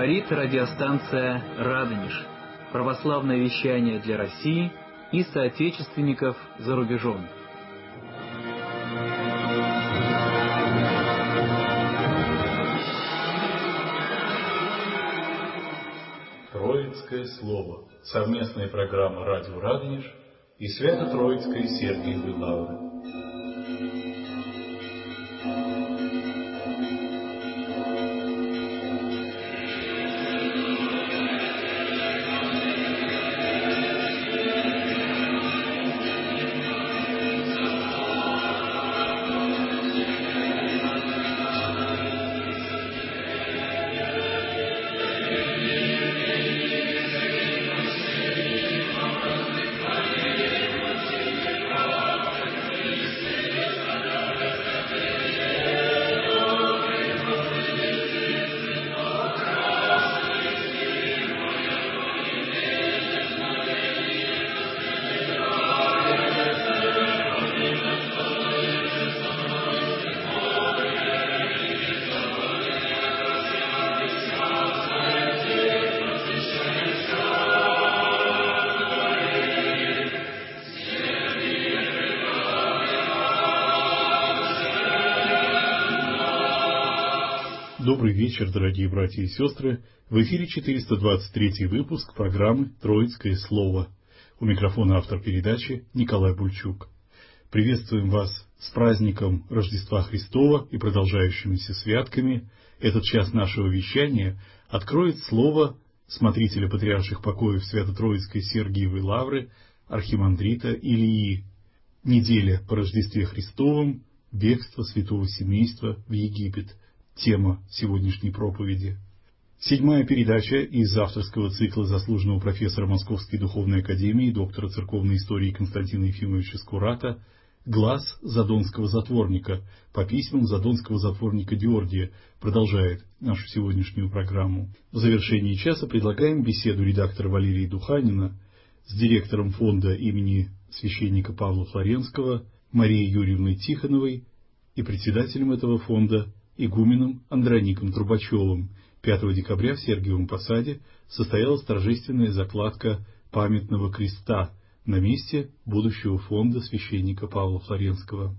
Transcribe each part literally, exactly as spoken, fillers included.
Говорит радиостанция «Радонеж». Православное вещание для России и соотечественников за рубежом. Троицкое слово. Совместная программа «Радио Радонеж» и Свято-Троицкой Сергиевой Лавры. Добрый вечер, дорогие братья и сестры. В эфире четыреста двадцать третий выпуск программы «Троицкое слово». У микрофона автор передачи Николай Бульчук. Приветствуем вас с праздником Рождества Христова и продолжающимися святками. Этот час нашего вещания откроет слово смотрителя патриарших покоев Свято-Троицкой Сергиевой Лавры архимандрита Илии. Неделя по Рождестве Христовом, бегство святого семейства в Египет. Тема сегодняшней проповеди. Седьмая передача из авторского цикла заслуженного профессора Московской духовной академии, доктора церковной истории Константина Ефимовича Скурата «Глаз задонского затворника» по письмам задонского затворника Георгия продолжает нашу сегодняшнюю программу. В завершении часа предлагаем беседу редактора Валерия Духанина с директором фонда имени священника Павла Флоренского Марией Юрьевной Тихоновой и председателем этого фонда игуменом Андроником Трубачевым. пятого декабря в Сергиевом Посаде состоялась торжественная закладка памятного креста на месте будущего фонда священника Павла Флоренского.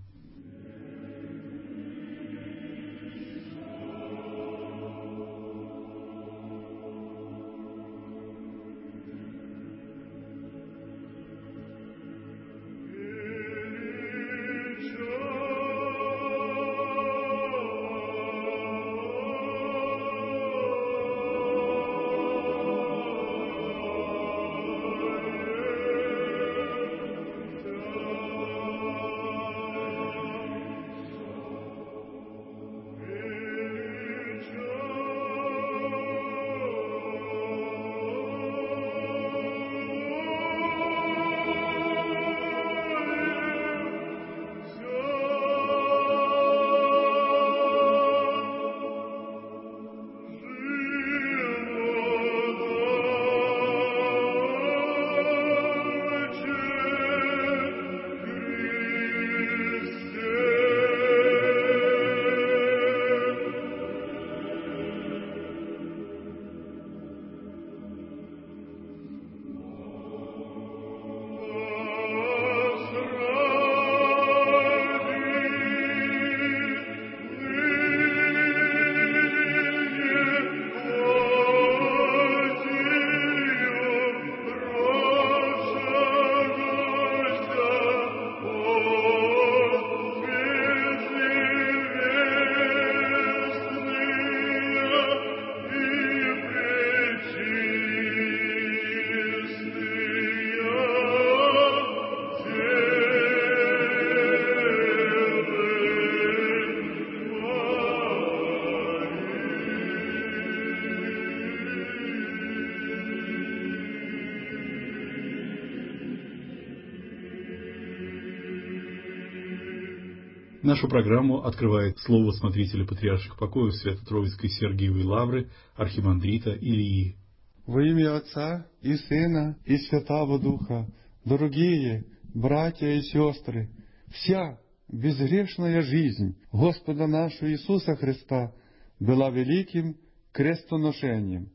Нашу программу открывает слово смотрителя патриарших покоев Свято-Троицкой Сергиевой Лавры архимандрита Илии. Во имя Отца и Сына и Святого Духа, дорогие братья и сестры, вся безгрешная жизнь Господа нашего Иисуса Христа была великим крестоношением.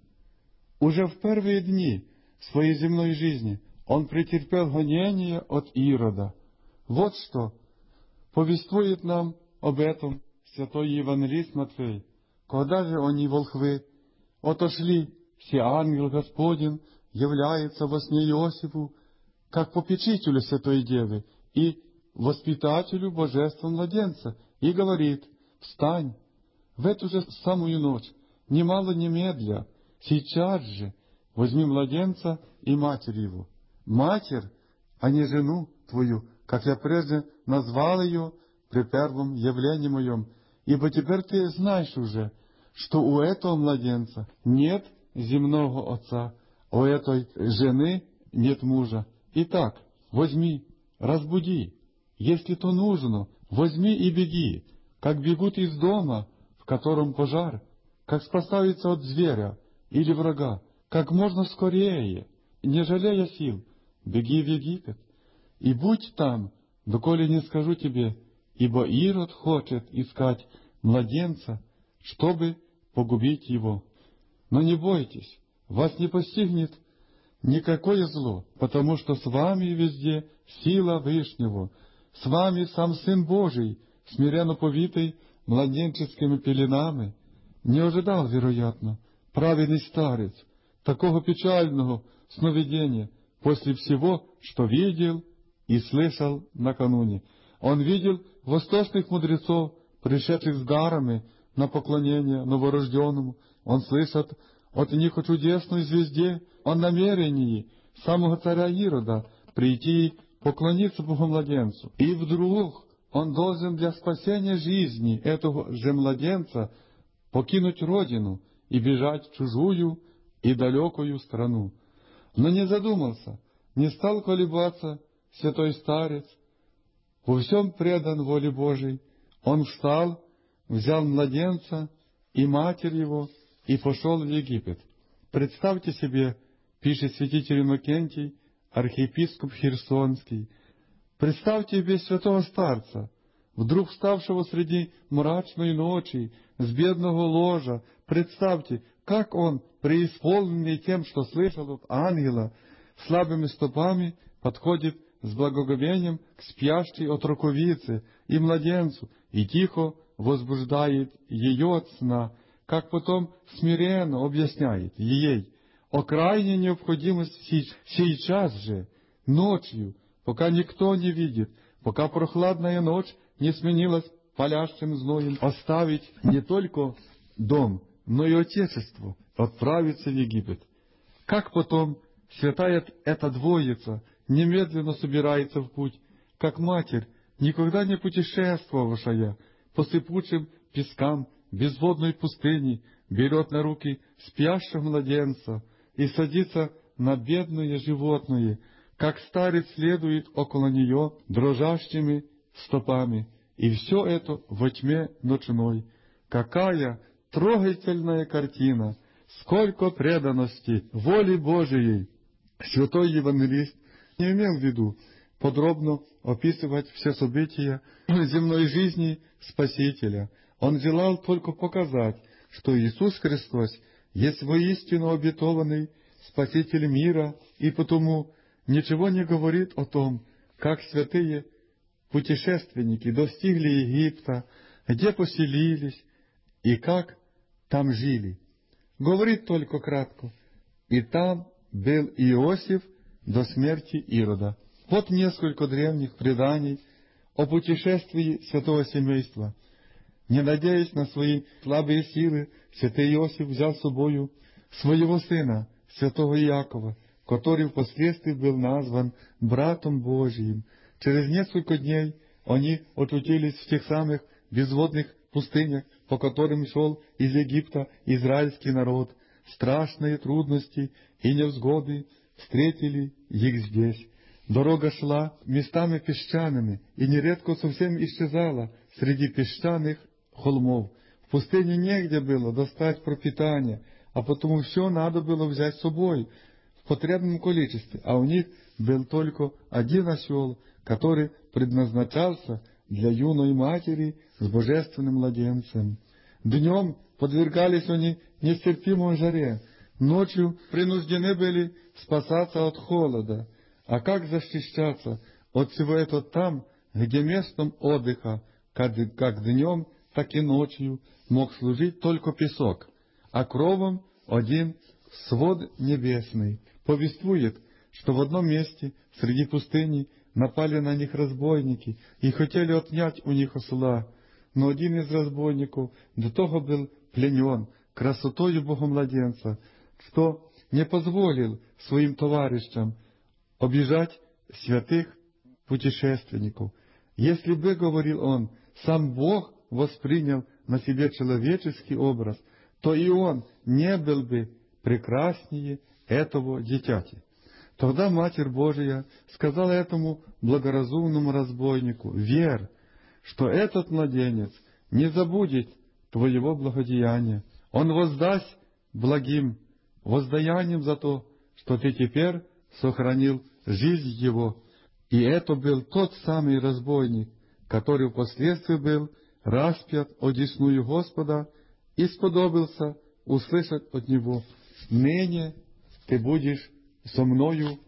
Уже в первые дни своей земной жизни он претерпел гонение от Ирода. Вот что повествует нам об этом святой евангелист Матфей. Когда же они, волхвы, отошли, все ангел Господень является во сне Иосифу, как попечителю Святой Девы и воспитателю божества младенца, и говорит: «Встань, в эту же самую ночь, немало немедля, сейчас же возьми младенца и матерь его, матерь, а не жену твою, как я прежде назвал ее при первом явлении моем, ибо теперь ты знаешь уже, что у этого младенца нет земного отца, у этой жены нет мужа. Итак, возьми, разбуди, если то нужно, возьми и беги, как бегут из дома, в котором пожар, как спасаются от зверя или врага, как можно скорее, не жалея сил, беги в Египет, и будь там, доколе не скажу тебе, ибо Ирод хочет искать младенца, чтобы погубить его. Но не бойтесь, вас не постигнет никакое зло, потому что с вами везде сила Вышнего, с вами сам Сын Божий, смиренно повитый младенческими пеленами. Не ожидал, вероятно, праведный старец такого печального сновидения после всего, что видел и слышал накануне. Он видел восточных мудрецов, пришедших с дарами на поклонение новорожденному. Он слышит от них о чудесной звезде, о намерении самого царя Ирода прийти поклониться Богомладенцу. И вдруг он должен для спасения жизни этого же младенца покинуть родину и бежать в чужую и далекую страну. Но не задумался, не стал колебаться святой старец, во всем предан воле Божией. Он встал, взял младенца и матерь его и пошел в Египет. Представьте себе, пишет святитель Иннокентий, архиепископ Херсонский, представьте себе святого старца, вдруг вставшего среди мрачной ночи, с бедного ложа. Представьте, как он, преисполненный тем, что слышал от ангела, слабыми стопами подходит с благоговением к спящей отроковице и младенцу и тихо возбуждает ее от сна, как потом смиренно объясняет ей о крайней необходимости сейчас же, ночью, пока никто не видит, пока прохладная ночь не сменилась палящим зноем, оставить не только дом, но и отечество, отправиться в Египет. Как потом святая эта двоица немедленно собирается в путь, как матерь, никогда не путешествовавшая по сыпучим пескам безводной пустыни, берет на руки спящего младенца и садится на бедное животное, как старец следует около нее дрожащими стопами, и все это во тьме ночной. Какая трогательная картина! Сколько преданности воле Божией! Святой евангелист не имел в виду подробно описывать все события земной жизни Спасителя. Он желал только показать, что Иисус Христос есть воистину обетованный Спаситель мира, и потому ничего не говорит о том, как святые путешественники достигли Египта, где поселились и как там жили. Говорит только кратко: «И там был Иосиф до смерти Ирода». Вот несколько древних преданий о путешествии святого семейства. Не надеясь на свои слабые силы, святый Иосиф взял с собою своего сына, святого Иакова, который впоследствии был назван братом Божиим. Через несколько дней они очутились в тех самых безводных пустынях, по которым шел из Египта израильский народ. Страшные трудности и невзгоды встретили их здесь. Дорога шла местами песчаными и нередко совсем исчезала среди песчаных холмов. В пустыне негде было достать пропитание, а потому все надо было взять с собой в потребном количестве, а у них был только один осел, который предназначался для юной матери с божественным младенцем. Днем подвергались они нестерпимой жаре, ночью принуждены были спасаться от холода. А как защищаться от всего этого там, где местом отдыха, как, как днем, так и ночью, мог служить только песок, а кровом один свод небесный? Повествует, что в одном месте среди пустыни напали на них разбойники и хотели отнять у них осла. Но один из разбойников до того был пленен красотою Богомладенца, что не позволил своим товарищам обижать святых путешественников. Если бы, говорил он, сам Бог воспринял на себе человеческий образ, то и он не был бы прекраснее этого дитяти. Тогда Матерь Божия сказала этому благоразумному разбойнику: «Верь, что этот младенец не забудет твоего благодеяния. Он воздаст благим воздаянием за то, что ты теперь сохранил жизнь его». И это был тот самый разбойник, который впоследствии был распят одесную Господа и сподобился услышать от Него: «Ныне ты будешь со мною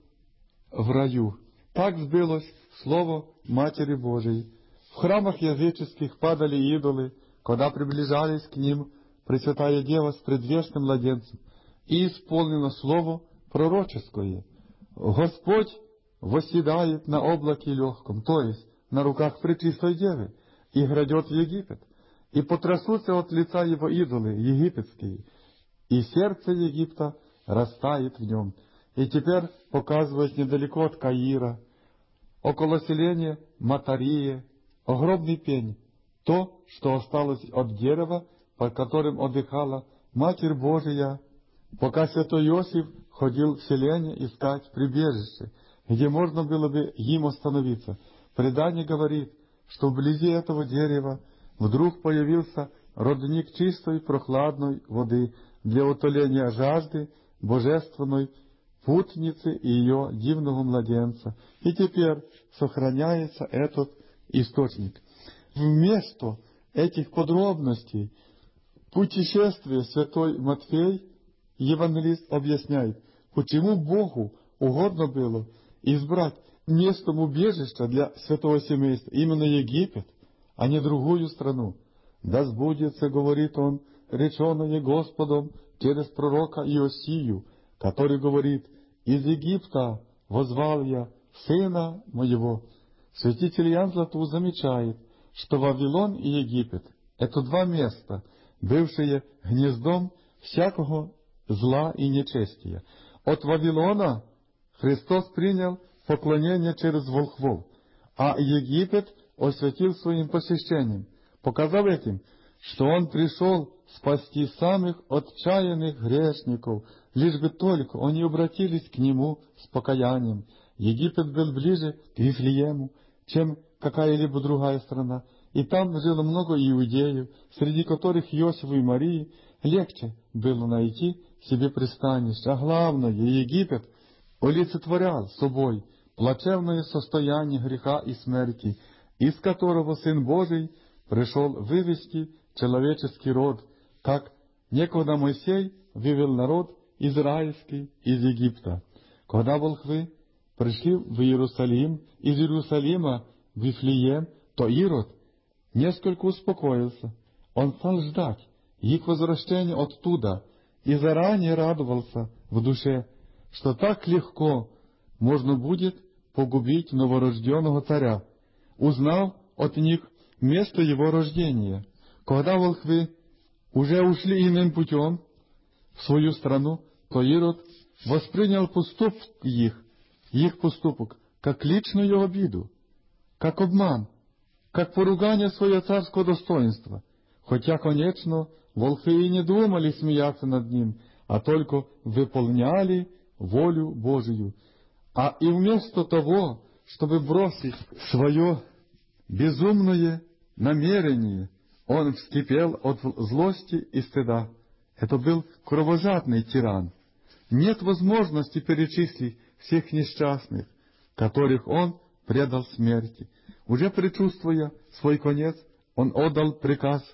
в раю». Так сбылось слово Матери Божией. В храмах языческих падали идолы, когда приближались к ним Пресвятая Дева с предвечным младенцем, и исполнено слово пророческое: «Господь восседает на облаке легком», то есть на руках Пречистой Девы, и грядет в Египет, и потрясутся от лица его идолы египетские, и сердце Египта растает в нем. И теперь показываясь недалеко от Каира, около селения Матарии, огромный пень, то, что осталось от дерева, под которым отдыхала Матерь Божия, пока святой Иосиф ходил в селение искать прибежище, где можно было бы им остановиться. Предание говорит, что вблизи этого дерева вдруг появился родник чистой прохладной воды для утоления жажды божественной путницы и ее дивного младенца. И теперь сохраняется этот источник. Вместо этих подробностей путешествия святой Матфей, евангелист, объясняет, почему Богу угодно было избрать местом убежища для святого семейства именно Египет, а не другую страну. «Да сбудется, — говорит он, — реченое Господом через пророка Иосию, который говорит: из Египта возвал я сына моего». Святитель Иоанн Златоуст замечает, что Вавилон и Египет — это два места, бывшие гнездом всякого зла и нечестия. От Вавилона Христос принял поклонение через волхвов, а Египет осветил своим посещением, показав этим, что Он пришел спасти самых отчаянных грешников, лишь бы только они обратились к Нему с покаянием. Египет был ближе к Вифлеему, чем какая-либо другая страна, и там жило много иудеев, среди которых Иосифу и Марии легче было найти себе пристанище. А главное, Египет олицетворял собой плачевное состояние греха и смерти, из которого Сын Божий пришел вывести человеческий род, как некогда Моисей вывел народ израильский из Египта. Когда волхвы пришли в Иерусалим, из Иерусалима в Вифлеем, то Ирод несколько успокоился. Он стал ждать их возвращения оттуда и заранее радовался в душе, что так легко можно будет погубить новорожденного царя, узнав от них место его рождения. Когда волхвы уже ушли иным путем в свою страну, то Ирод воспринял поступок их, их поступок, как личную обиду, как обман, как поругание своего царского достоинства. Хотя, конечно, волхвы и не думали смеяться над ним, а только выполняли волю Божию. А и вместо того, чтобы бросить свое безумное намерение, он вскипел от злости и стыда. Это был кровожадный тиран. Нет возможности перечислить всех несчастных, которых он предал смерти. Уже предчувствуя свой конец, он отдал приказ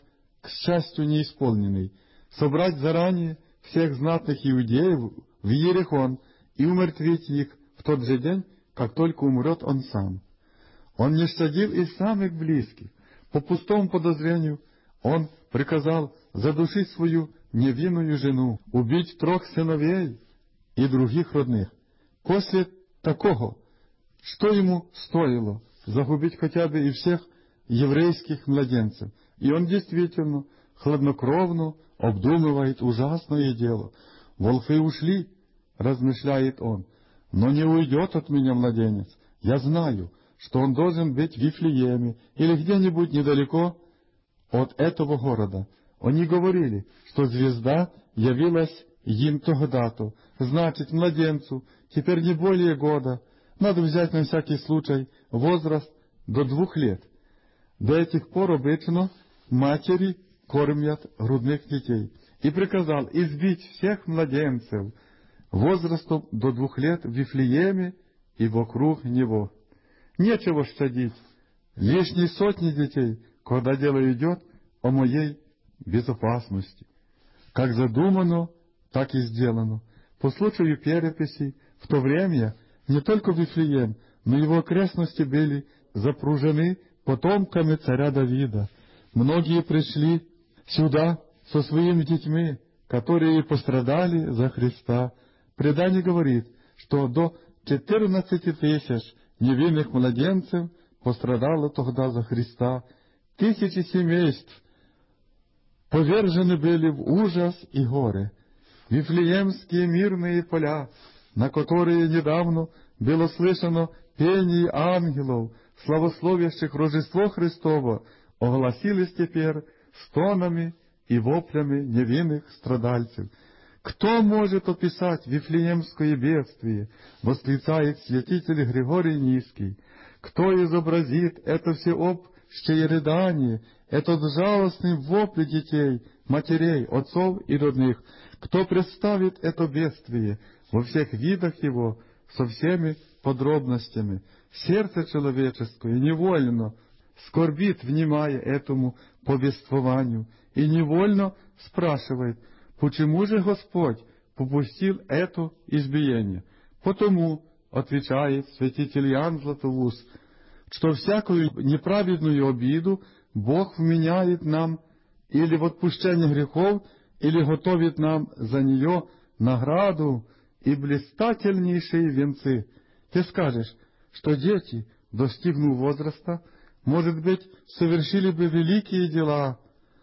к счастью неисполненный, собрать заранее всех знатных иудеев в Иерихон и умертвить их в тот же день, как только умрет он сам. Он не щадил и самых близких. По пустому подозрению он приказал задушить свою невинную жену, убить трех сыновей и других родных. После такого, что ему стоило загубить хотя бы и всех еврейских младенцев? И он действительно хладнокровно обдумывает ужасное дело. «Волхвы ушли, — размышляет он, — но не уйдет от меня младенец. Я знаю, что он должен быть в Вифлееме или где-нибудь недалеко от этого города». Они говорили, что звезда явилась им тогда-то. Значит, младенцу теперь не более года. Надо взять на всякий случай возраст до двух лет. До этих пор обычно матери кормят грудных детей. И приказал избить всех младенцев возрастом до двух лет в Вифлееме и вокруг него. Нечего щадить лишние сотни детей, когда дело идет о моей безопасности. Как задумано, так и сделано. По случаю переписи в то время не только Вифлеем, но и его окрестности были запружены потомками царя Давида. Многие пришли сюда со своими детьми, которые пострадали за Христа. Предание говорит, что до четырнадцати тысяч невинных младенцев пострадало тогда за Христа. Тысячи семейств повержены были в ужас и горе. Вифлеемские мирные поля, на которые недавно было слышно пение ангелов, славословящих Рождество Христово, огласились теперь стонами и воплями невинных страдальцев. «Кто может описать Вифлеемское бедствие?» — восклицает святитель Григорий Низкий. «Кто изобразит это всеобщее рыдание, этот жалостный вопль детей, матерей, отцов и родных? Кто представит это бедствие во всех видах его, со всеми подробностями? Сердце человеческое невольно скорбит, внимая этому повествованию, и невольно спрашивает, почему же Господь попустил это избиение? Потому, — отвечает святитель Иоанн Златоуст, — что всякую неправедную обиду Бог вменяет нам или в отпущение грехов, или готовит нам за нее награду и блистательнейшие венцы. Ты скажешь, что дети, достигнув возраста, может быть, совершили бы великие дела,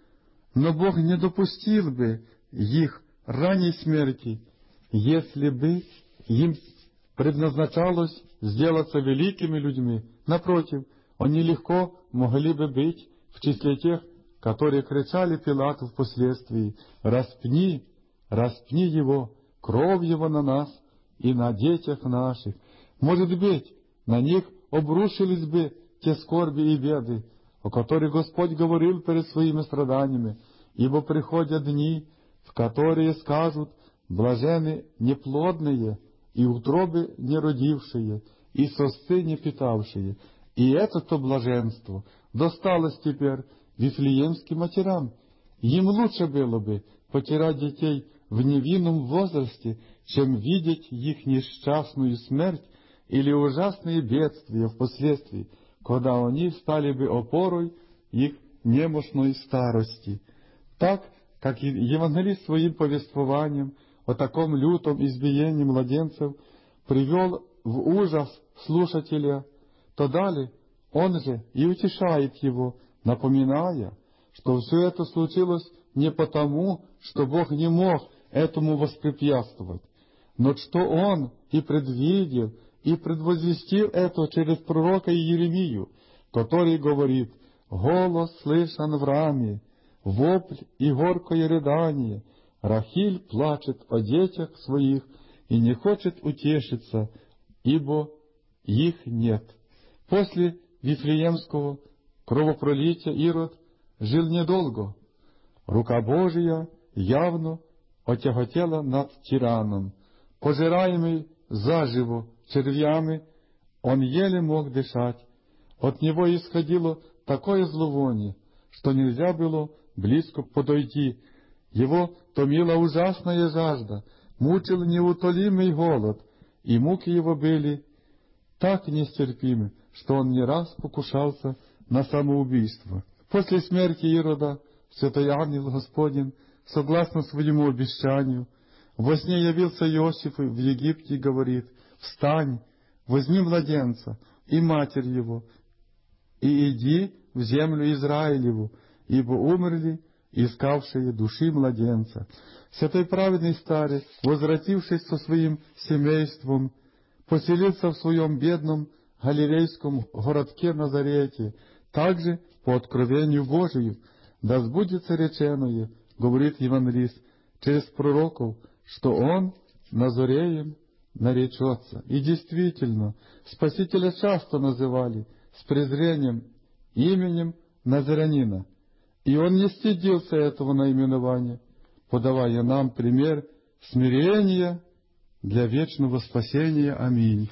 но Бог не допустил бы их ранней смерти, если бы им предназначалось сделаться великими людьми. Напротив, они легко могли бы быть в числе тех, которые кричали Пилату впоследствии: «Распни, распни его, кровь его на нас и на детях наших». Может быть, на них обрушились бы те скорби и беды, о которых Господь говорил перед своими страданиями, ибо приходят дни, в которые скажут: «Блаженны неплодные, и утробы не родившие, и сосцы не питавшие». И это-то блаженство досталось теперь вифлеемским матерям. Им лучше было бы потерять детей в невинном возрасте, чем видеть их несчастную смерть или ужасные бедствия впоследствии, когда они стали бы опорой их немощной старости. Так, как и евангелист своим повествованием о таком лютом избиении младенцев привел в ужас слушателя, то далее он же и утешает его, напоминая, что все это случилось не потому, что Бог не мог этому воспрепятствовать, но что Он и предвидел, и предвозвестил это через пророка Иеремию, который говорит: «Голос слышан в раме, вопль и горькое рыдание, Рахиль плачет о детях своих и не хочет утешиться, ибо их нет». После Вифлеемского кровопролития Ирод жил недолго. Рука Божия явно отяготела над тираном. Пожираемый заживо червями, он еле мог дышать. От него исходило такое зловоние, что нельзя было близко подойди. Его томила ужасная жажда, мучил неутолимый голод, и муки его были так нестерпимы, что он не раз покушался на самоубийство. После смерти Ирода святой ангел Господень, согласно своему обещанию, во сне явился Иосифу в Египте и говорит: «Встань, возьми младенца и матерь его, и иди в землю Израилеву, ибо умерли искавшие души младенца». Святой праведный старец, возвратившись со своим семейством, поселился в своем бедном галилейском городке Назарете, также по откровению Божию. Да сбудется реченое, говорит евангелист, через пророков, что он Назореем наречется. И действительно, Спасителя часто называли с презрением именем Назаранина. И он не стыдился этого наименования, подавая нам пример смирения для вечного спасения. Аминь.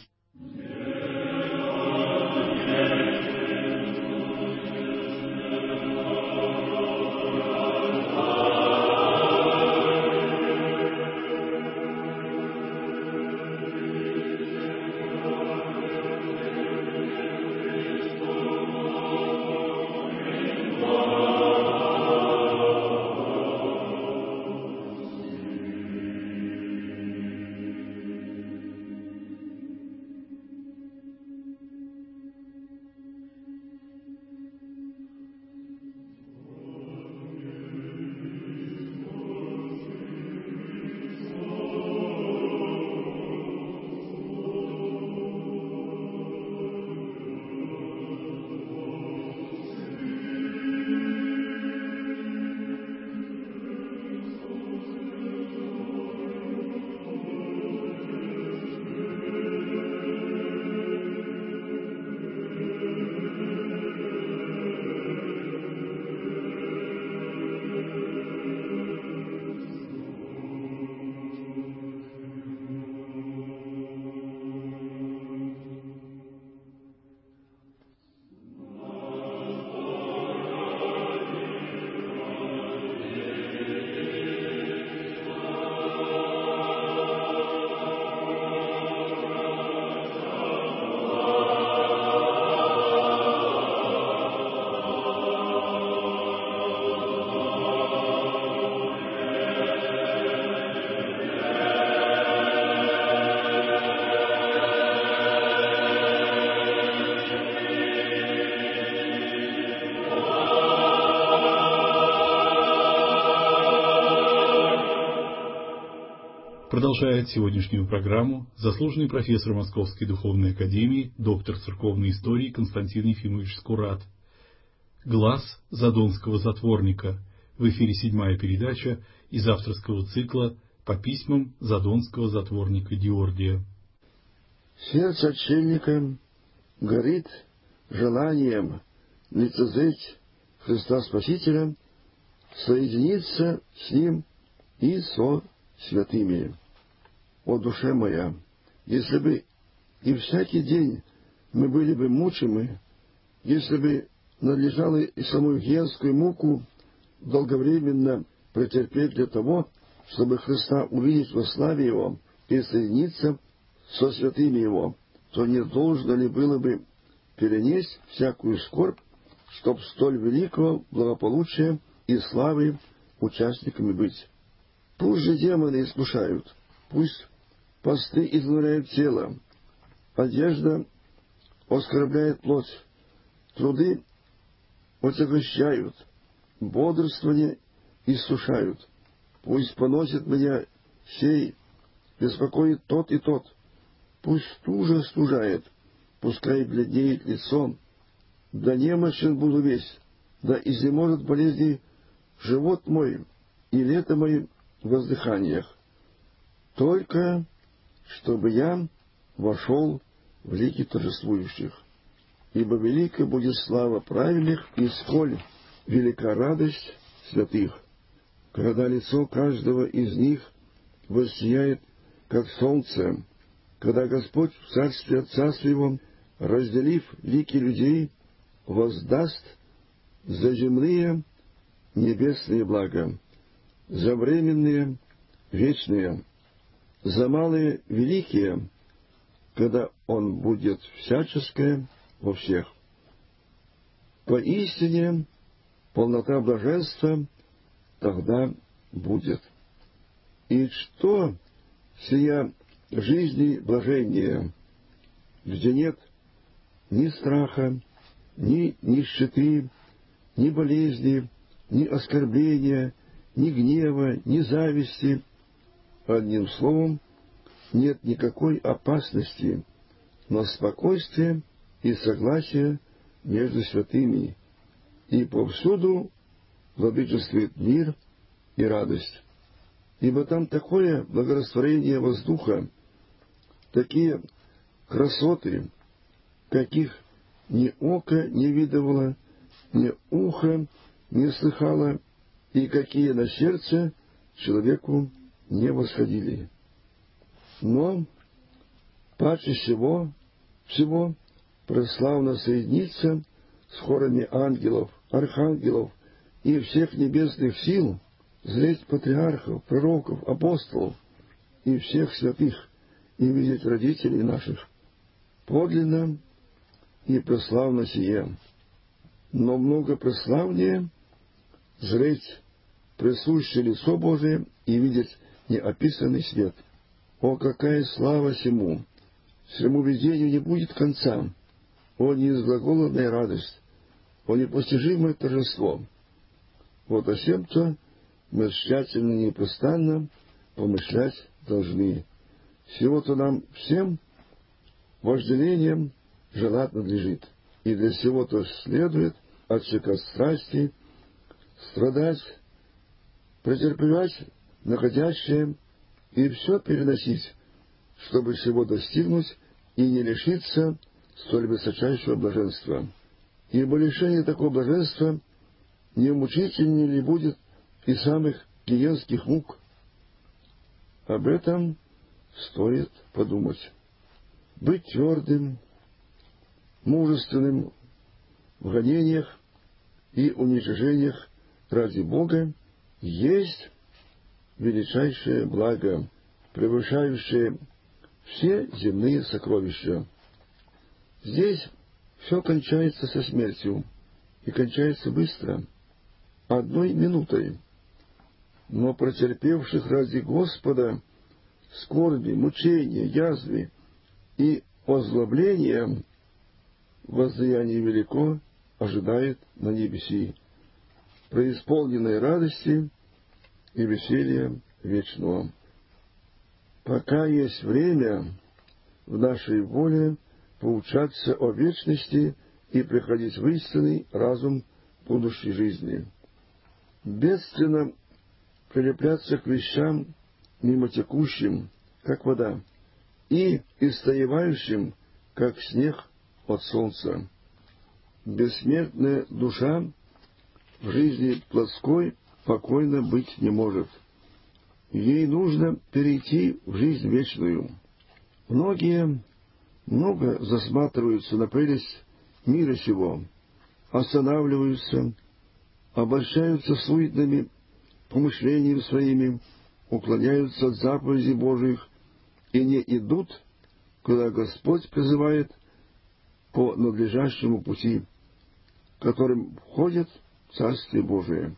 Продолжает сегодняшнюю программу заслуженный профессор Московской духовной академии, доктор церковной истории Константин Ефимович Скурат. «Глаз Задонского затворника». В эфире седьмая передача из авторского цикла по письмам Задонского затворника Георгия. Сердце отшельника горит желанием лицезреть Христа Спасителя, соединиться с Ним и со святыми. О, душа моя, если бы и всякий день мы были бы мучимы, если бы надлежало и самую генскую муку долговременно претерпеть для того, чтобы Христа увидеть во славе Его и соединиться со святыми Его, то не должно ли было бы перенесть всякую скорбь, чтоб столь великого благополучия и славы участниками быть? Пусть же демоны искушают, пусть посты изнуряют тело, одежда оскорбляет плоть, труды отягощают, бодрствование иссушают. Пусть поносит меня сей, беспокоит тот и тот, пусть стужа стужает, пускай бледнеет лицом, да немощен буду весь, да изнеможет болезни живот мой и лето мое в воздыханиях, только чтобы я вошел в лики торжествующих. Ибо велика будет слава праведных, и сколь велика радость святых, когда лицо каждого из них воссияет, как солнце, когда Господь в царстве Отца Своего, разделив лики людей, воздаст за земные небесные блага, за временные вечные, за малые великие, когда Он будет всяческое во всех. Поистине полнота блаженства тогда будет. И что сия жизни блажения, где нет ни страха, ни нищеты, ни болезни, ни оскорбления, ни гнева, ни зависти, одним словом, нет никакой опасности, но спокойствие и согласие между святыми, и повсюду владычествует мир и радость. Ибо там такое благорастворение воздуха, такие красоты, каких ни око не видывало, ни ухо не слыхало, и какие на сердце человеку не восходили. Но паче всего, всего преславно соединиться с хорами ангелов, архангелов и всех небесных сил, зреть патриархов, пророков, апостолов и всех святых, и видеть родителей наших. Подлинно и преславно сие. Но много преславнее зреть присущее лицо Божие и видеть неописанный свет. О, какая слава сему! Всему видению не будет конца. О, неизглаголанная радость! О, непостижимое торжество! Вот о сем-то мы тщательно и непрестанно помышлять должны. Всего-то нам всем вожделением желать надлежит, и для всего-то следует отсекать страсти, страдать, претерпевать находящее и все переносить, чтобы всего достигнуть и не лишиться столь высочайшего блаженства. Ибо лишение такого блаженства не мучительнее ли будет и самых гиенских мук? Об этом стоит подумать. Быть твердым, мужественным в гонениях и уничижениях ради Бога есть величайшее благо, превышающее все земные сокровища. Здесь все кончается со смертью, и кончается быстро, одной минутой. Но претерпевших ради Господа скорби, мучения, язвы и озлобления воздаяние велико ожидает на небеси, преисполненной радости и веселья вечного. Пока есть время в нашей воле поучаться о вечности и приходить в истинный разум будущей жизни. Бедственно прилепляться к вещам мимотекущим, как вода, и истаивающим, как снег от солнца. Бессмертная душа в жизни плотской покойно быть не может. Ей нужно перейти в жизнь вечную. Многие много засматриваются на прелесть мира сего, останавливаются, обольщаются суетными помышлениями своими, уклоняются от заповедей Божиих и не идут, куда Господь призывает, по надлежащему пути, которым входит Царствие Божие.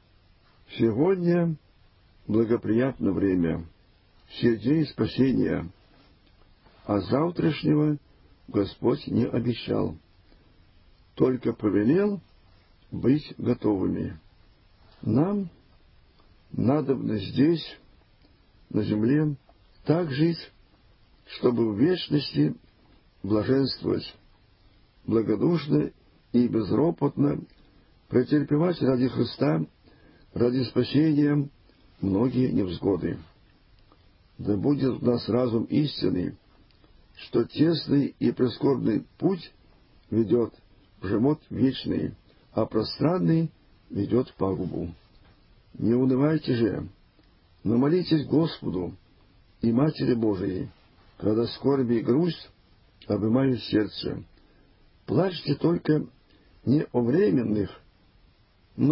Сегодня благоприятно время, все день спасения, а завтрашнего Господь не обещал, только повелел быть готовыми. Нам надобно здесь, на земле, так жить, чтобы в вечности блаженствовать, благодушно и безропотно претерпевать ради Христа, ради спасения многие невзгоды. Да будет в нас разум истинный, что тесный и прискорбный путь ведет в живот вечный, а пространный ведет в пагубу. Не унывайте же, но молитесь Господу и Матери Божией, когда скорби и грусть обнимают сердце. Плачьте только не о временных, но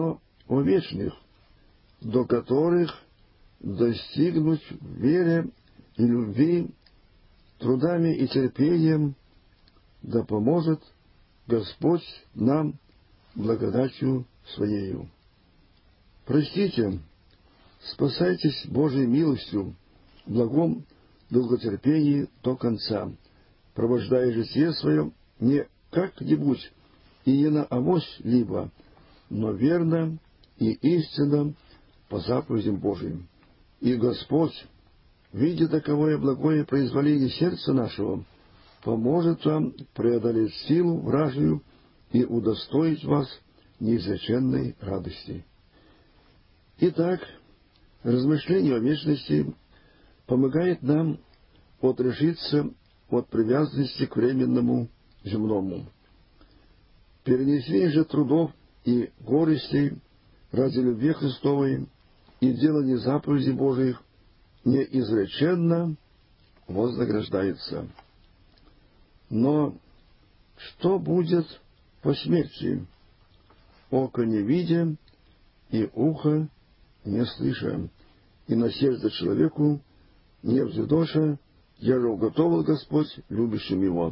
о вечных, до которых достигнуть в вере и любви, трудами и терпением, да поможет Господь нам благодатью Своею. Простите, спасайтесь Божьей милостью, в благом долготерпении до конца, провождая житие свое не как-нибудь и не на авось либо, но верно и истинно по заповедям Божиим. И Господь, видя таковое благое произволение сердца нашего, поможет вам преодолеть силу вражью и удостоить вас неизреченной радости. Итак, размышление о вечности помогает нам отрешиться от привязанности к временному земному. Перенесение же трудов и горестей ради любви Христовой и делание заповедей Божиих неизреченно вознаграждается. Но что будет по смерти? Око не видя и ухо не слыша, и на сердце человеку не взведоша, я же уготовил Господь любящим его.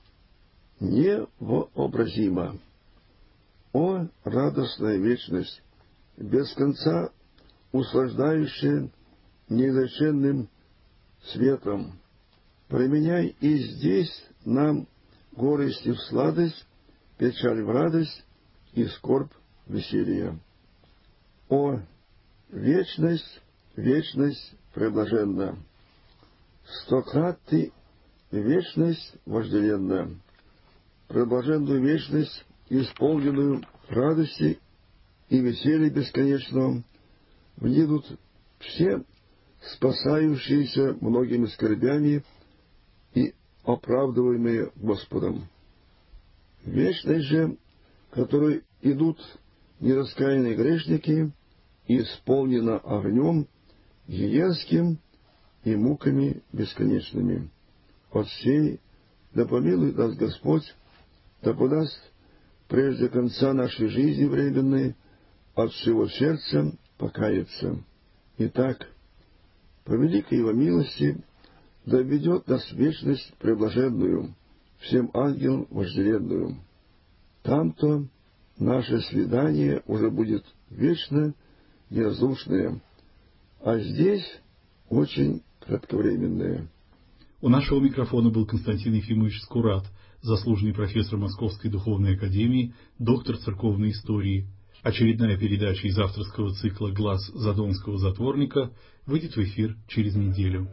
Невообразимо! О, радостная вечность, без конца услаждающая неизреченным светом! Применяй и здесь нам горесть в сладость, печаль в радость и скорбь в веселье. О, вечность, вечность преблаженна! Стократ ты вечность вожделенна! Преблаженную вечность, исполненную радости и веселья бесконечного, внидут все спасающиеся многими скорбями и оправдываемые Господом. Вечность же, которой идут нераскаянные грешники, исполнена огнем гиенским и муками бесконечными. От сей да помилует нас Господь, да подаст прежде конца нашей жизни временной от всего сердца покаяться. Итак, по великой Его милости да введет нас в вечность преблаженную, всем ангелам вожделенную. Там-то наше свидание уже будет вечно неразлучное, а здесь очень кратковременное. У нашего микрофона был Константин Ефимович Скурат, заслуженный профессор Московской духовной академии, доктор церковной истории. Очередная передача из авторского цикла «Глаз Задонского затворника» выйдет в эфир через неделю.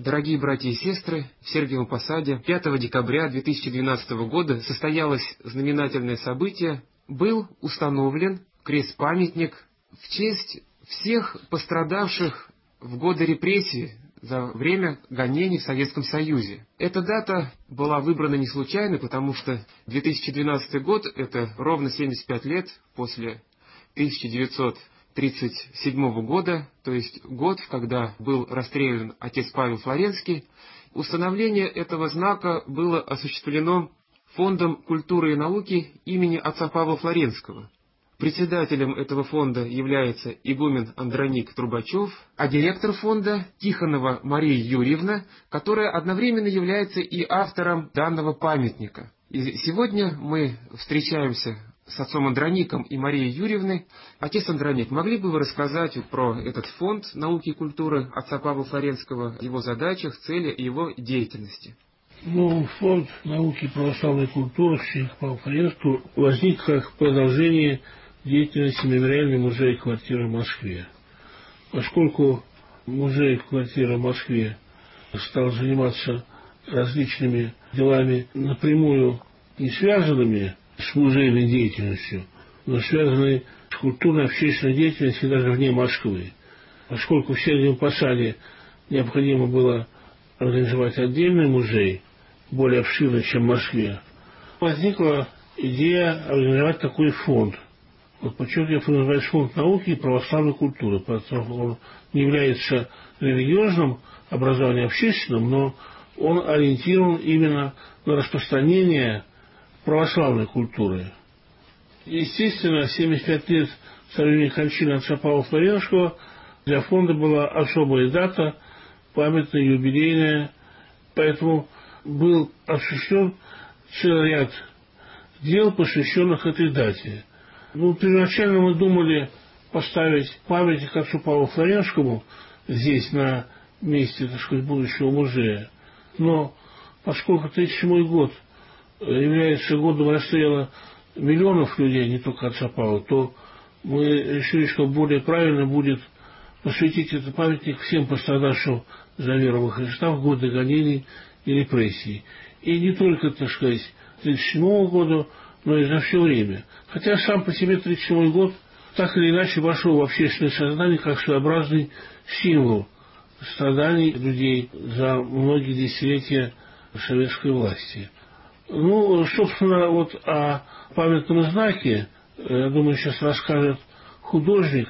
Дорогие братья и сестры, в Сергиевом Посаде пятого декабря две тысячи двенадцатого года состоялось знаменательное событие. Был установлен крест-памятник в честь всех пострадавших в годы репрессий за время гонений в Советском Союзе. Эта дата была выбрана не случайно, потому что две тысячи двенадцатый год – это ровно семьдесят пять лет после тысяча девятьсот тридцать седьмого года, то есть год, когда был расстрелян отец Павел Флоренский. Установление этого знака было осуществлено Фондом культуры и науки имени отца Павла Флоренского. Председателем этого фонда является игумен Андроник Трубачев, а директор фонда Тихонова Мария Юрьевна, которая одновременно является и автором данного памятника. И сегодня мы встречаемся с отцом Андроником и Марией Юрьевной. Отец Андроник, могли бы вы рассказать про этот фонд науки и культуры отца Павла Флоренского, его задачах, целях и его деятельности? Ну, фонд науки и православной культуры в честь Павла Флоренского возник как продолжение деятельности мемориальной музея квартиры в Москве. Поскольку музей квартиры в Москве стал заниматься различными делами напрямую не связанными с музейной деятельностью, но связанные с культурной общественной деятельностью даже вне Москвы. Поскольку в Сергиевом Посаде необходимо было организовать отдельный музей, более обширный, чем в Москве, возникла идея организовать такой фонд. Вот подчеркиваю, он называется фонд науки и православной культуры, поэтому он не является религиозным образованием общественным, но он ориентирован именно на распространение православной культуры. Естественно, семьдесят пять лет со времени кончины отца Павла Флоренского для фонда была особая дата, памятная, юбилейная, поэтому был осуществлен целый ряд дел, посвященных этой дате. Ну, первоначально мы думали поставить памятник отцу Павлу Флоренскому здесь, на месте, так сказать, будущего музея. Но поскольку тридцать седьмой год является годом расстрела миллионов людей, не только отца Павла, то мы решили, что более правильно будет посвятить этот памятник всем пострадавшим за веру во Христа в годы гонений и репрессий. И не только, так сказать, тридцать седьмого года, но и за все время. Хотя сам по себе тридцать седьмой год так или иначе вошел в общественное сознание как своеобразный символ страданий людей за многие десятилетия советской власти. Ну, собственно, вот о памятном знаке, я думаю, сейчас расскажет художник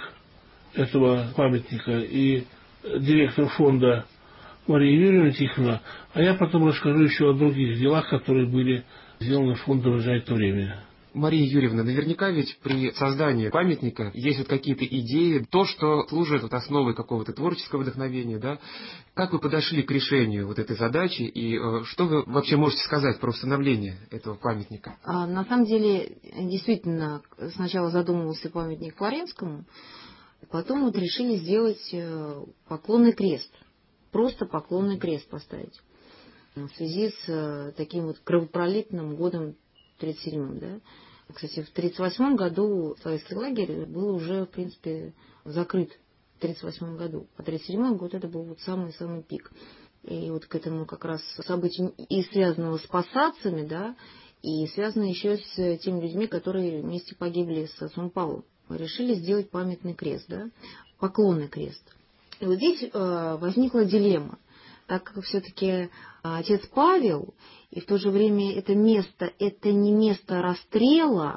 этого памятника и директор фонда Мария Юрьевна Тихонова, а я потом расскажу еще о других делах, которые были сделаны фондом за это время. Мария Юрьевна, наверняка ведь при создании памятника есть вот какие-то идеи, то, что служит вот основой какого-то творческого вдохновения, да? Как вы подошли к решению вот этой задачи и э, что вы вообще можете сказать про установление этого памятника? А, на самом деле, действительно, сначала задумывался памятник Флоренскому, потом вот решили сделать поклонный крест, просто поклонный крест поставить в связи с таким вот кровопролитным годом тридцать седьмым, да. Кстати, в тридцать восьмом году советский лагерь был уже, в принципе, закрыт в тридцать восьмом году, а тридцать седьмой год это был вот самый-самый пик. И вот к этому как раз событию и связанного с посадцами, да, и связано еще с теми людьми, которые вместе погибли с отцом Павлом. Мы решили сделать памятный крест, да, поклонный крест. И вот здесь э, возникла дилемма, так как все-таки отец Павел, и в то же время это место, это не место расстрела,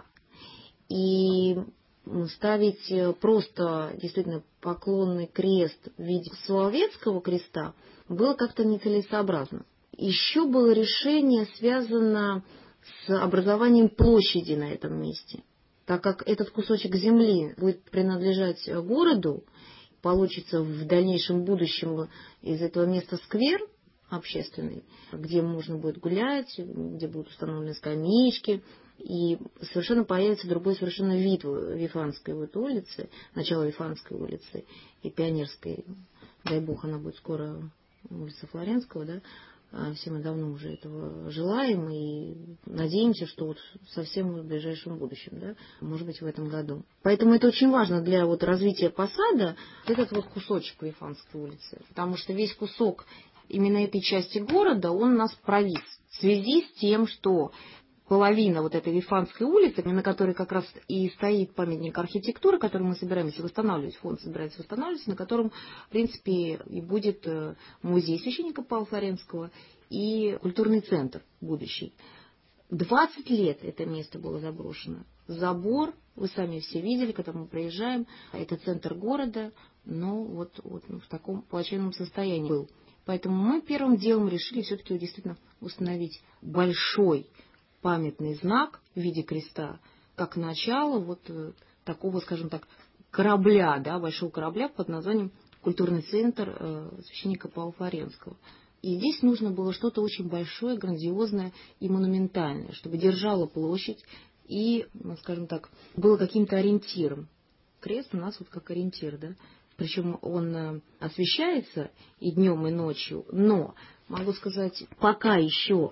и ставить просто действительно поклонный крест в виде Соловецкого креста было как-то нецелесообразно. Еще было решение связано с образованием площади на этом месте, так как этот кусочек земли будет принадлежать городу, получится в дальнейшем будущем из этого места сквер общественный, где можно будет гулять, где будут установлены скамеечки, и совершенно появится другой совершенно вид Вифанской вот улицы, начало Вифанской улицы и Пионерской, дай бог, она будет скоро улица Флоренского, да, все мы давно уже этого желаем и надеемся, что вот совсем в ближайшем будущем, да, может быть, в этом году. Поэтому это очень важно для вот развития Посада, этот вот кусочек Вифанской улицы, потому что весь кусок именно этой части города он у нас провис. В связи с тем, что половина вот этой Вифанской улицы, на которой как раз и стоит памятник архитектуры, который мы собираемся восстанавливать, фонд собирается восстанавливать, на котором, в принципе, и будет музей священника Павла Флоренского и культурный центр будущий. двадцать лет это место было заброшено. Забор, вы сами все видели, когда мы проезжаем, это центр города, но вот, вот в таком плачевном состоянии был. Поэтому мы первым делом решили все-таки действительно установить большой памятный знак в виде креста, как начало вот такого, скажем так, корабля, да, большого корабля под названием «Культурный центр э, священника Павла Флоренского». И здесь нужно было что-то очень большое, грандиозное и монументальное, чтобы держало площадь и, ну, скажем так, было каким-то ориентиром. Крест у нас вот как ориентир, да. Причем он освещается и днем, и ночью, но, могу сказать, пока еще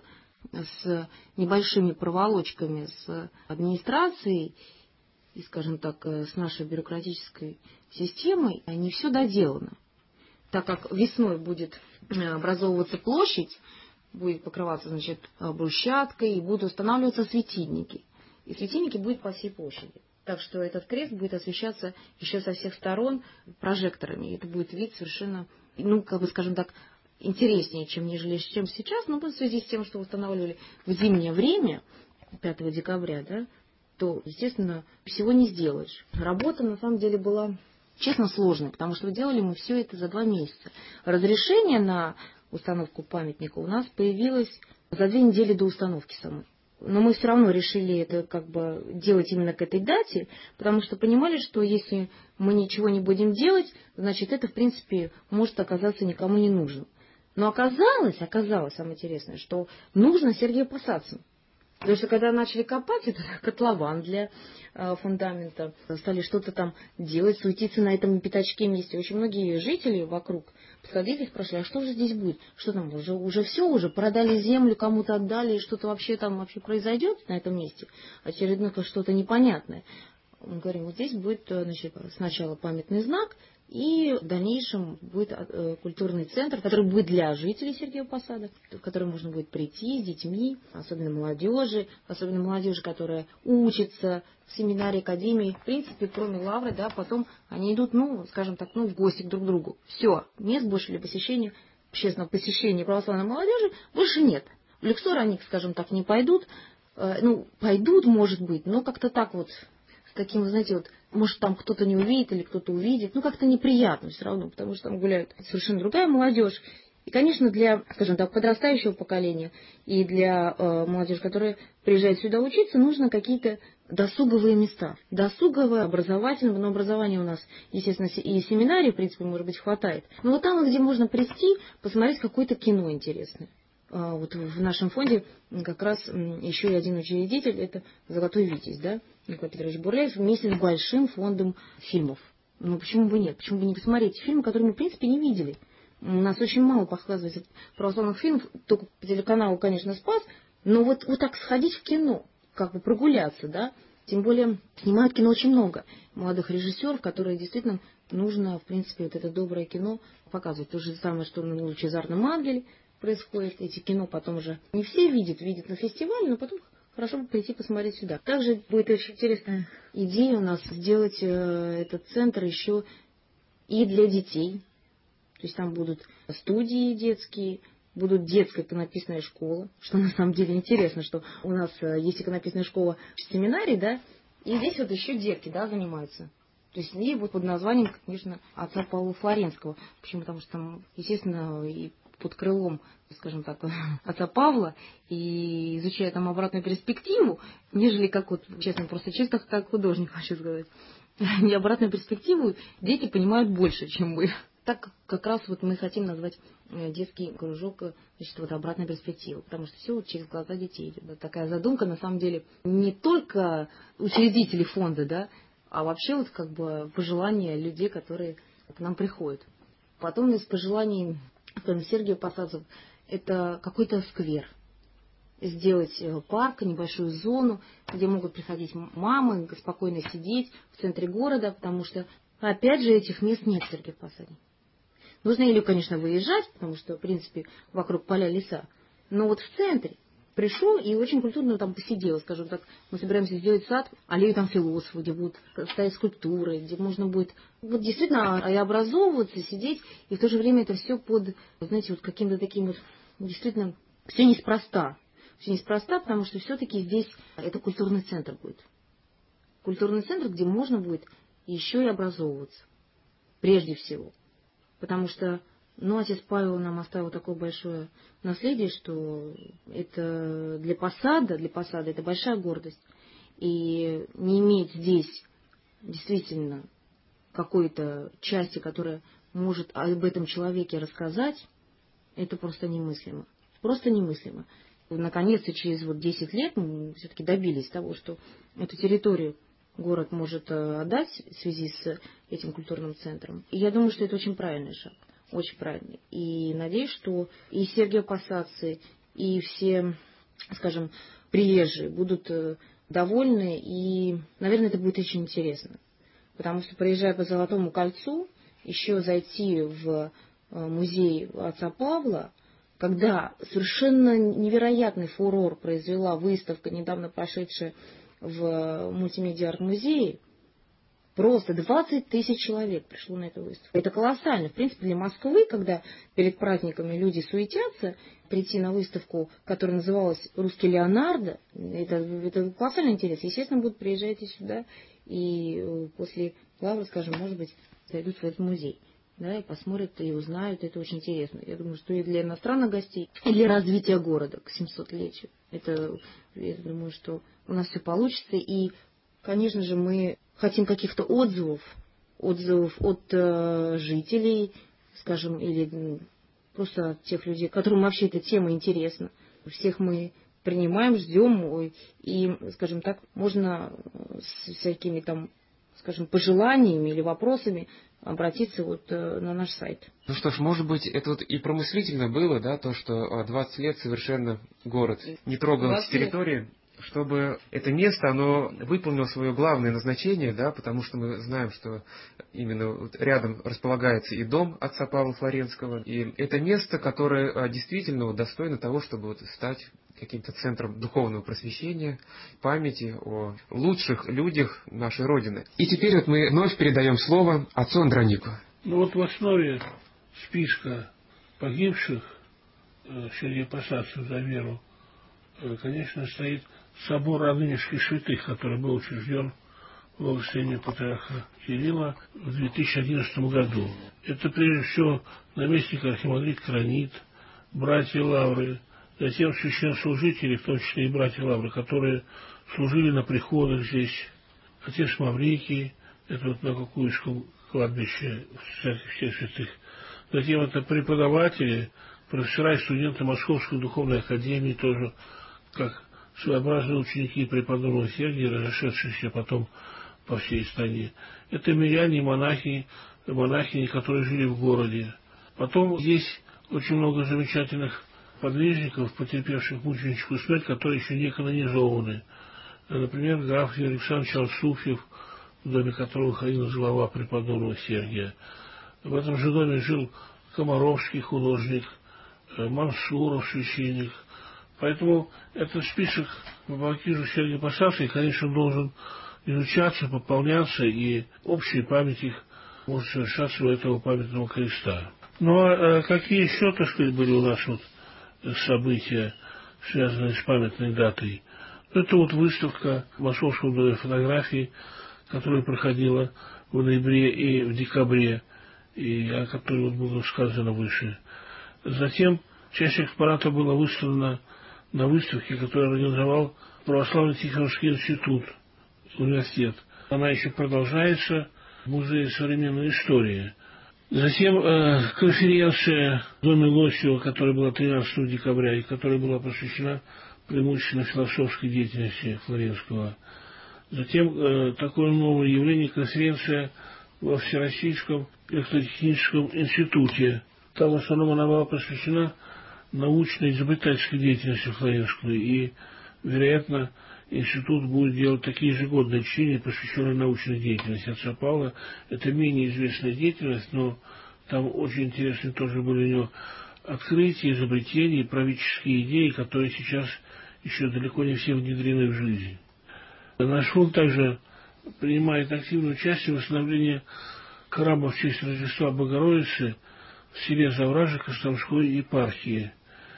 с небольшими проволочками с администрацией и, скажем так, с нашей бюрократической системой не все доделано. Так как весной будет образовываться площадь, будет покрываться, значит, брусчаткой, и будут устанавливаться светильники. И светильники будут по всей площади. Так что этот крест будет освещаться еще со всех сторон прожекторами. И это будет вид совершенно, ну, как бы, скажем так, интереснее, чем нежели чем сейчас, но в связи с тем, что устанавливали в зимнее время, пятого декабря, да, то, естественно, всего не сделаешь. Работа, на самом деле, была, честно, сложной, потому что делали мы все это за два месяца. Разрешение на установку памятника у нас появилось за две недели до установки самой. Но мы все равно решили это как бы делать именно к этой дате, потому что понимали, что если мы ничего не будем делать, значит, это, в принципе, может оказаться никому не нужным. Но оказалось, оказалось, самое интересное, что нужно Сергию Посадцину. Потому что когда начали копать этот котлован для э, фундамента, стали что-то там делать, суетиться на этом пятачке месте. Очень многие жители вокруг подходили и спрашивали, а что же здесь будет? Что там, уже, уже все, уже продали землю, кому-то отдали, и что-то вообще там вообще произойдет на этом месте? Очередное что-то непонятное. Мы говорим, вот здесь будет, значит, сначала памятный знак, и в дальнейшем будет культурный центр, который будет для жителей Сергиева Посада, в который можно будет прийти с детьми, особенно молодежи, особенно молодежи, которая учится в семинаре, академии. В принципе, кроме лавры, да, потом они идут, ну, скажем так, ну, в гости друг к другу. Все, мест больше для посещения, общественного посещения православной молодежи больше нет. В Люксор они, скажем так, не пойдут. Ну, пойдут, может быть, но как-то так вот, с таким, знаете, вот, может, там кто-то не увидит или кто-то увидит, ну, как-то неприятно все равно, потому что там гуляют совершенно другая молодежь. И, конечно, для, скажем так, подрастающего поколения и для э, молодежи, которая приезжает сюда учиться, нужно какие-то досуговые места. Досуговое, образовательное, но образование у нас, естественно, и семинарии, в принципе, может быть, хватает. Но вот там, где можно прийти, посмотреть какое-то кино интересное. Вот в нашем фонде как раз еще и один учредитель, это «Золотой Витязь», да, Николай Петрович Бурляев, вместе с большим фондом фильмов. Ну, почему бы нет? Почему бы не посмотреть фильмы, которые мы, в принципе, не видели? У нас очень мало показывается православных фильмов, только по телеканалу, конечно, «Спас», но вот, вот так сходить в кино, как бы прогуляться, да, тем более снимают кино очень много молодых режиссеров, которые действительно нужно, в принципе, вот это доброе кино показывать. То же самое, что на «Лучезарном ангеле» происходит, эти кино потом уже не все видят, видят на фестивале, но потом хорошо бы прийти посмотреть сюда. Также будет очень интересная идея у нас сделать э, этот центр еще и для детей. То есть там будут студии детские, будут детская иконописная школа, что на самом деле интересно, что у нас э, есть иконописная школа в семинарии, да, и здесь вот еще детки, да, занимаются. То есть и вот под названием, конечно, отца Павла Флоренского. Почему? Потому что там, естественно, и под крылом, скажем так, отца Павла, и изучая там обратную перспективу, нежели как вот, честно, просто чисто как художник, хочу сказать. И обратную перспективу дети понимают больше, чем мы. Так как раз вот мы хотим назвать детский кружок, значит, вот обратная перспектива, потому что все вот через глаза детей идет. Вот такая задумка, на самом деле, не только учредителей фонда, да, а вообще вот как бы пожелания людей, которые к нам приходят. Потом из пожеланий Сергия Посадцев — это какой-то сквер. Сделать парк, небольшую зону, где могут приходить мамы, спокойно сидеть в центре города, потому что, опять же, этих мест нет в Сергиевом Посаде. Нужно или, конечно, выезжать, потому что, в принципе, вокруг поля леса, но вот в центре пришел и очень культурно там посидел, скажем так. Мы собираемся сделать сад, аллею там философов, где будут стоять скульптуры, где можно будет вот действительно и образовываться, сидеть, и в то же время это все под, знаете, вот каким-то таким вот, действительно, все неспроста. Все неспроста, потому что все-таки здесь это культурный центр будет. Культурный центр, где можно будет еще и образовываться. Прежде всего. Потому что, ну, отец Павел нам оставил такое большое наследие, что это для посада, для посада это большая гордость. И не иметь здесь действительно какой-то части, которая может об этом человеке рассказать, это просто немыслимо. Просто немыслимо. Наконец-то через вот десять лет мы все-таки добились того, что эту территорию город может отдать в связи с этим культурным центром. И я думаю, что это очень правильный шаг. Очень правильный. И надеюсь, что и сергиевпосадцы, и все, скажем, приезжие будут довольны. И, наверное, это будет очень интересно. Потому что, проезжая по Золотому кольцу, еще зайти в музей отца Павла, когда совершенно невероятный фурор произвела выставка, недавно прошедшая в мультимедиа-арт-музее, просто двадцать тысяч человек пришло на эту выставку. Это колоссально. В принципе, для Москвы, когда перед праздниками люди суетятся, прийти на выставку, которая называлась «Русский Леонардо», это, это колоссальный интерес. Естественно, будут приезжать и сюда, и после Лавры, скажем, может быть, зайдут в этот музей. Да, и посмотрят, и узнают, это очень интересно. Я думаю, что и для иностранных гостей, и для развития города к семисотлетию. Это, я думаю, что у нас все получится. И, конечно же, мы хотим каких-то отзывов, отзывов от э, жителей, скажем, или просто от тех людей, которым вообще эта тема интересна. Всех мы принимаем, ждем, и, скажем так, можно с всякими там, скажем, пожеланиями или вопросами обратиться вот э, на наш сайт. Ну что ж, может быть, это вот и промыслительно было, да, то, что двадцать лет совершенно город не трогал с территории, чтобы это место, оно выполнило свое главное назначение, да, потому что мы знаем, что именно вот рядом располагается и дом отца Павла Флоренского, и это место, которое действительно вот достойно того, чтобы вот стать каким-то центром духовного просвещения, памяти о лучших людях нашей Родины. И теперь вот мы вновь передаем слово отцу Андронику. Ну вот в основе списка погибших э, сергиевпосадцев за веру, э, конечно, стоит собор Радонежских святых, который был учрежден в благословении патриарха Кирилла в две тысячи одиннадцатом году. Это прежде всего наместник архимандрит Кранит, братья Лавры, затем священнослужители, в том числе и братья Лавры, которые служили на приходах здесь, отец Маврикий, это вот на Кукуевском кладбище всех святых. Затем это преподаватели, профессора и студенты Московской духовной академии, тоже как своеобразные ученики преподобного Сергия, разошедшиеся потом по всей стране. Это миряне и монахи, монахини, которые жили в городе. Потом здесь очень много замечательных подвижников, потерпевших мученическую смерть, которые еще не канонизованы. Например, граф Александр Алсуфьев, в доме которого ходила глава преподобного Сергия. В этом же доме жил Комаровский художник, Мансуров священник. Поэтому этот список по Бакижу сергиевпосадцев, конечно, должен изучаться, пополняться, и общая память их может совершаться у этого памятного креста. Ну а какие еще, так сказать, были у нас вот события, связанные с памятной датой? Это вот выставка в Московском доме фотографий, которая проходила в ноябре и в декабре, и о которой вот было сказано выше. Затем часть экспоната была выставлена на выставке, которую организовал Православный Тихоновский институт, университет. Она еще продолжается в Музее современной истории. Затем э, конференция в доме Лосева, которая была тринадцатого декабря и которая была посвящена преимущественно философской деятельности Флоренского. Затем э, такое новое явление, конференция во Всероссийском электротехническом институте. Там в основном она была посвящена научной изобретательской деятельности Флоренского, и, вероятно, институт будет делать такие ежегодные чтения, посвященные научной деятельности отца Павла. Это менее известная деятельность, но Там очень интересные тоже были у него открытия, изобретения, правительские идеи, которые сейчас еще далеко не все внедрены в жизнь. Наш фонд также принимает активное участие в восстановлении храма в честь Рождества Богородицы в селе Завражи Костромской епархии.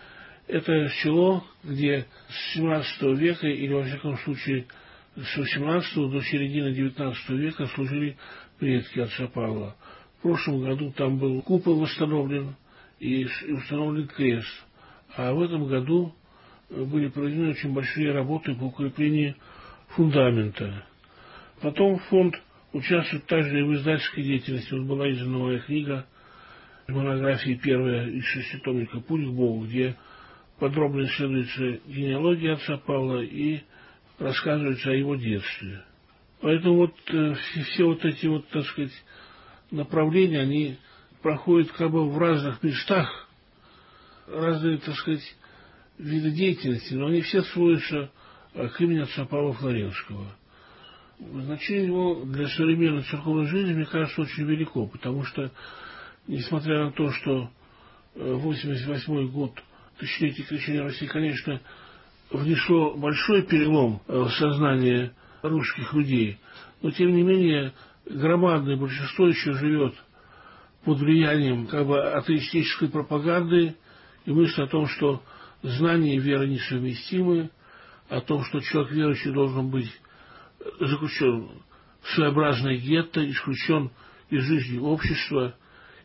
Это село, где с семнадцатого века, или во всяком случае с восемнадцатого до середины девятнадцатого века служили предки отца Павла. В прошлом году там был купол восстановлен и установлен крест. А в этом году были проведены очень большие работы по укреплению фундамента. Потом фонд участвует также и в издательской деятельности. Вот была издана новая книга, монография первая из шеститомника «Путь к Богу», где подробно исследуется генеалогия отца Павла и рассказывается о его детстве. Поэтому вот э, все вот эти вот, так сказать, направления, они проходят как бы в разных местах, разные, так сказать, виды деятельности, но они все сводятся к имени отца Павла Флоренского. Значение его для современной церковной жизни, мне кажется, очень велико, потому что, несмотря на то, что восемьдесят восьмой год, тысячелетие крещения России, конечно, внесло большой перелом в сознание русских людей, но, тем не менее, громадное большинство еще живет под влиянием как бы атеистической пропаганды и мысли о том, что знание и вера несовместимы, о том, что человек верующий должен быть заключен в своеобразное гетто, исключен из жизни общества,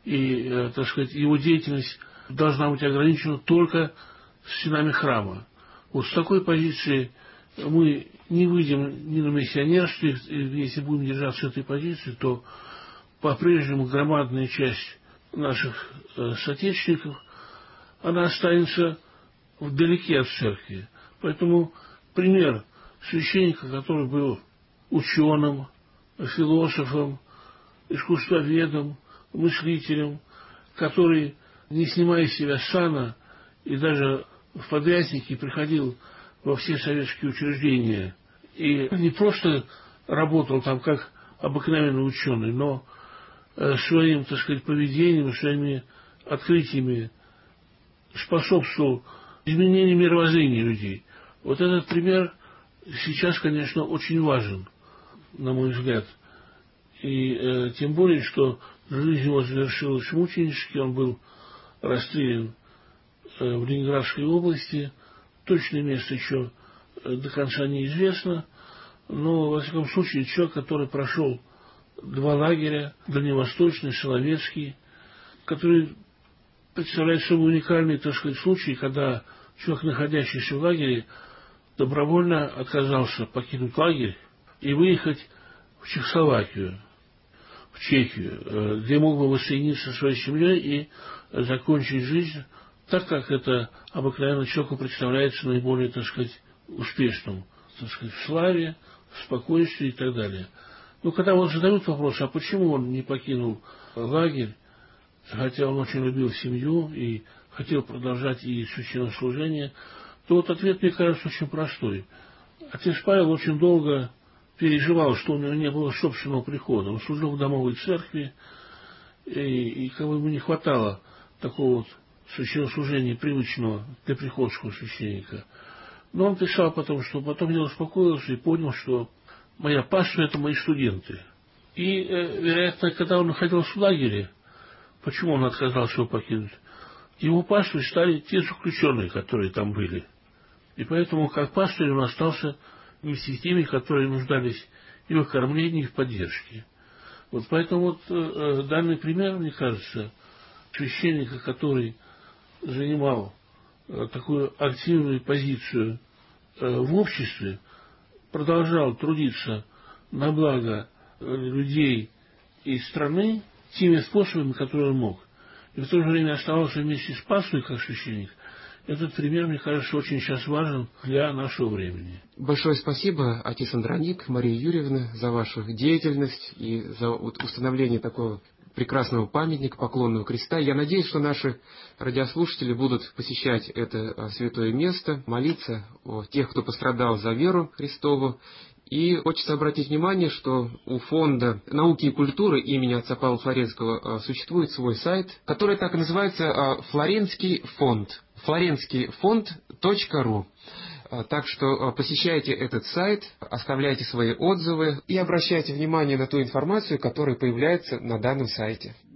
и, так сказать, его деятельность должна быть ограничена только стенами храма. Вот с такой позиции мы не выйдем ни на миссионерстве, если будем держаться этой позиции, то по-прежнему громадная часть наших э, соотечественников, она останется вдалеке от церкви. Поэтому пример священника, который был ученым, философом, искусствоведом, мыслителем, который, не снимая с себя сана и даже в подрядники, приходил во все советские учреждения и не просто работал там как обыкновенный ученый, но своим, так сказать, поведением, своими открытиями способствовал изменению мировоззрения людей. Вот этот пример сейчас, конечно, очень важен, на мой взгляд. И э, тем более, что жизнь его завершилась мученически, он был расстрелян э, в Ленинградской области. Точное место еще э, до конца неизвестно, но, во всяком случае, человек, который прошел два лагеря, Дальневосточный, Соловецкий, который представляет собой уникальный, так сказать, случай, когда человек, находящийся в лагере, добровольно отказался покинуть лагерь и выехать в Чехословакию, в Чехию, где мог бы воссоединиться со своей семьей и закончить жизнь так, как это обыкновенно человеку представляется наиболее, так сказать, успешным, так сказать, в славе, в спокойствии и так далее. Но когда вот задают вопрос, а почему он не покинул лагерь, хотя он очень любил семью и хотел продолжать и священнослужение, то вот ответ, мне кажется, очень простой. Отец Павел очень долго переживал, что у него не было собственного прихода. Он служил в домовой церкви, и, и как бы ему не хватало такого вот священнослужения привычного для приходского священника. Но он писал потом, что потом я успокоился и понял, что моя паства — это мои студенты. И, э, вероятно, когда он находился в лагере, почему он отказался его покинуть? Его паствой стали те заключенные, которые там были. И поэтому, как пастырь, он остался вместе с теми, которые нуждались и в кормлении, и в поддержке. Вот поэтому вот э, данный пример, мне кажется, священника, который занимал э, такую активную позицию э, в обществе, продолжал трудиться на благо людей и страны теми способами, которые он мог. И в то же время оставался вместе с паствой, как священник. Этот пример, мне кажется, очень сейчас важен для нашего времени. Большое спасибо, отец Андроник, Мария Юрьевна, за вашу деятельность и за установление такого прекрасного памятника поклонного креста. Я надеюсь, что наши радиослушатели будут посещать это святое место, молиться о тех, кто пострадал за веру Христову, И хочется обратить внимание, что у Фонда науки и культуры имени отца Павла Флоренского существует свой сайт, который так и называется «Флоренский фонд». флоренский фонд точка ру. Так что посещайте этот сайт, оставляйте свои отзывы и обращайте внимание на ту информацию, которая появляется на данном сайте.